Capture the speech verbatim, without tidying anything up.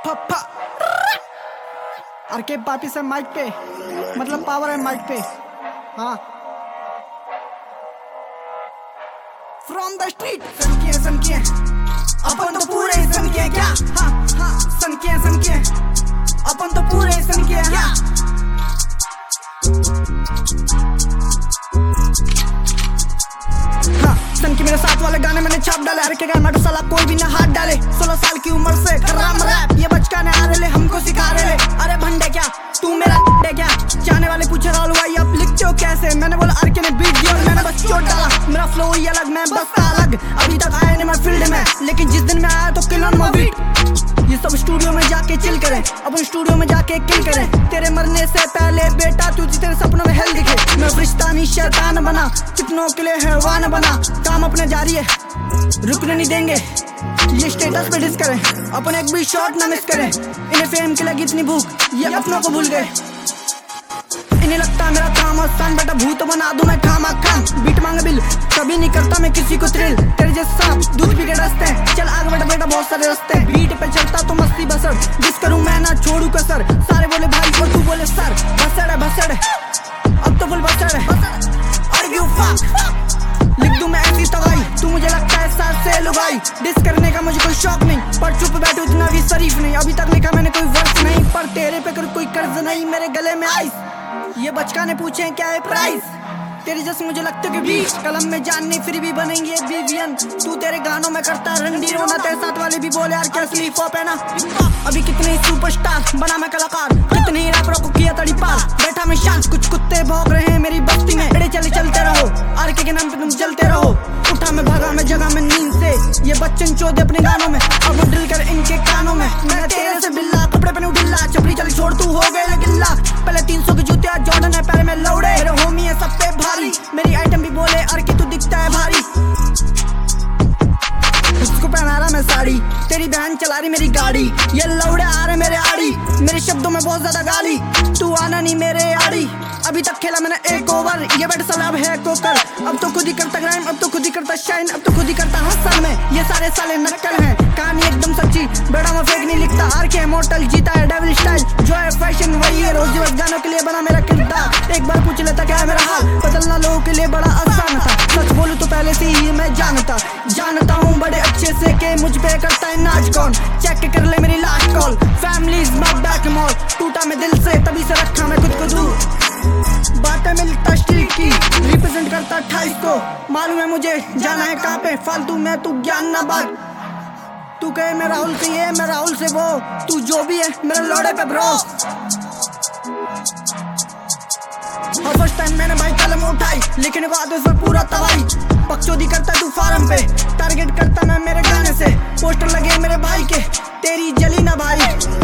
फप्पा are के पापी से माइक पे, मतलब पावर है माइक पे। हाँ, फ्रॉम द स्ट्रीट सन किए सन किए अपन तो पूरे सन किए क्या। हाँ हाँ सन किए सन किए अपन तो पूरे सन किए क्या। हाँ सन की मेरे साथ वाले गाने मैंने छाप डाले, हर के गाना तो साला कोई भी ना हाथ डाले। सोलह साल की उम्र से कर रहा हूं रैप, ये बचकाने आ रहे हमको सिखा रहे। अरे भंडे क्या तू मेरा डे क्या। चाहने वाले पूछे राहुल भाई आप लिखते हो कैसे, मैंने बोला आर के ने बीट दिया और मैंने बस चोट डाला। मेरा फ्लो ही अलग, मैं बसता अलग, अभी तक आया नहीं मैं फील्ड में, लेकिन जिस दिन मैं आया तो किल ऑन माय बीट। ये सब स्टूडियो में जाके चिल करें, अपन स्टूडियो में जाके किल करें। तेरे मरने से पहले बेटा तुझे तेरे सपनों में हेल दिखे। मैं फरिश्तानी शैतान बना, कितनों के लिए हैवान बना। काम अपने जारी है, रुकने नहीं देंगे। ये स्टेटस पे डिस करें, अपन एक भी शॉट ना मिस करें। इन्हें फेम की लगी इतनी भूख, ये अपनों को भूल गए। इन्हें लगता मेरा काम आसान, बेटा भूत बना दूं मैं खामा खाम। बीट मांगे बिल, कभी नहीं करता मैं किसी को थ्रिल। तेरे जैसे सांप दूध पी के डसते, चल आगे बेटा बेटा बहुत सारे रस्ते। बीट पे चलता तो मस्ती बसर, डिस करूं मैं ना छोड़ू कसर। सारे बोले भाई और तू बोले सर, भसड़ है भसड़ है अब तो फुल भसड़ है। आर्ग्यू फक लिख दूं मैं ऐसी तवाई, तू मुझे लगता है साथ से लुगाई। डिस करने का मुझे कोई शौक नहीं, पर चुप बैठू इतना भी शरीफ नहीं। अभी तक लिखा मैंने कोई वर्ष नहीं, पर तेरे पे कर कोई कर्ज नहीं। मेरे गले में आइस, ये बचकाने पूछे क्या है प्राइस। तेरी जैसे मुझे लगता कि बीच कलम में जान नहीं फिर भी बनेंगे बिवियन। तू तेरे गानों में करता रंडी रोना, तेरे साथ वाले भी बोले यार क्या स्लीप ऑफ है ना। अभी कितने सुपरस्टार बना मैं कलाकार, कितने ही रैपरों को किया तड़ी पार। बैठा मैं शांत, कुछ कुत्ते भौंक रहे हैं मेरी बस्ती में। एड़े चले चलते रहो, आर के नाम पे तुम जलते रहो। उठा मैं भागा मैं जगह में नींद से, ये बच्चन चौधे अपने गानों में, अब ड्रिल कर इनके कानों में। मैं तेरे से बिल्ला, कपड़े पहने उठिल्ला, चपड़ी चली छोड़ तू हो गए गिल्ला। पहले तीन सौ के जूते आज जॉर्डन है, पहले मैं लौड़े। मेरे होमी है सब पे भारी, मेरी आइटम भी बोले आर के तू दिखता है भारी। उसको पहना रहा मैं साड़ी, तेरी बहन चला रही मेरी गाड़ी। ये लौड़े आ रहे मेरे आड़ी, मेरे शब्दों में बहुत ज्यादा गाली। तू आना नहीं मेरे आड़ी, अभी तक खेला मैंने एक ओवर। ये बैट साला अब है कोकर, अब तो खुद ही करता ग्राइम, अब तो खुद ही करता शाइन, अब तो खुद ही करता हसन में। ये सारे साले नक्कल हैं, कहानी एकदम सच्ची, बेड़ा में फेक नहीं लिखता। आर के इमॉर्टल जीता है डेविल स्टाइल, जो है फैशन वही है रोज दिवस। गानों के लिए बना मेरा किरदार, एक बार पूछ लेता क्या है मेरा हाल। बदलना लोगों के लिए बड़ा आसान था, सच बोलूं तो पहले से ही मैं जानता जानता हूँ बड़े अच्छे से के मुझ पे करता है नाच कौन। चेक कर ले मेरी last call, family is my back mall. टूटा मैं दिल से तभी से रखा मैं खुद को दूर। बातें मिलता स्ट्रीट की, रिप्रेजेंट करता अट्ठाईस को। मालूम है मुझे जाना है कहाँ पे, फालतू में तू ज्ञान ना बात। तू कहे मैं राहुल से ये मैं राहुल से वो, तू जो भी है मेरे लौड़े पे ब्रो। और फर्स्ट टाइम मैंने भाई कलम उठाई, लिखने को आते पर पूरा तवाई। बकचोदी करता तू फार्म पे, टारगेट करता मैं मेरे गाने से। पोस्टर लगे मेरे भाई के, तेरी जली ना भाई।